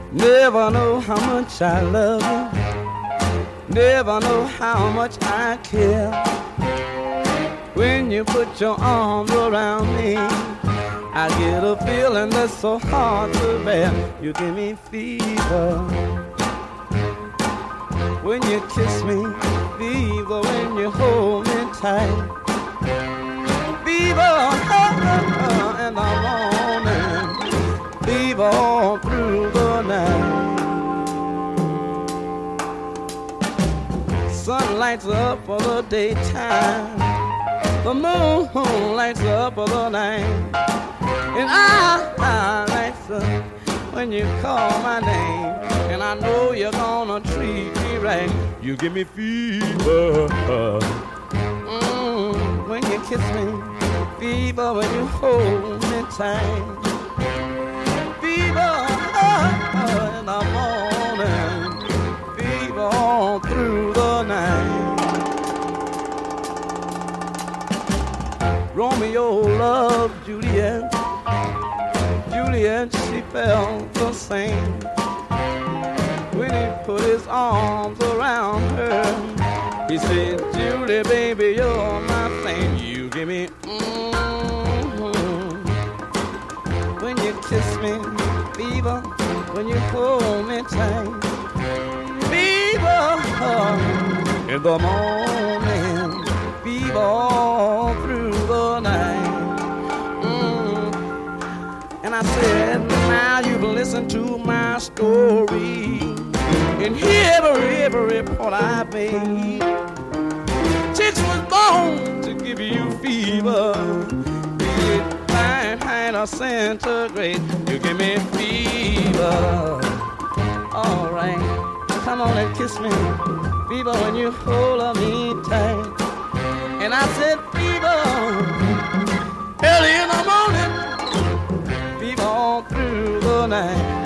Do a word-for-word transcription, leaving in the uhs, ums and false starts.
Never know how much I love you. Never know how much I care. When you put your arms around me, I get a feeling that's so hard to bear. You give me fever when you kiss me, fever when you hold me tight, fever in the morning, fever all through the night. Sun lights up for the daytime, the moon lights up for the night, and I, I lights up when you call my name. And I know you're gonna treat me right. You give me fever mm, when you kiss me, fever when you hold me tight, fever uh, in the morning, fever all through the night. Romeo loved Juliet, Juliet she felt the same. When he put his arms around her, he said, Julie, baby, you're my thing. You give me mm-hmm. When you kiss me, fever, when you hold me tight, fever uh, in the morning, fever all through the night. mm. And I said, now you've listened to my story, and hear every, every report I made. Chicks was born to give you fever, be it Fahrenheit or centigrade. You give me fever. All right, come on and kiss me, fever when you hold me tight. And I said fever, early in the morning, fever all through the night.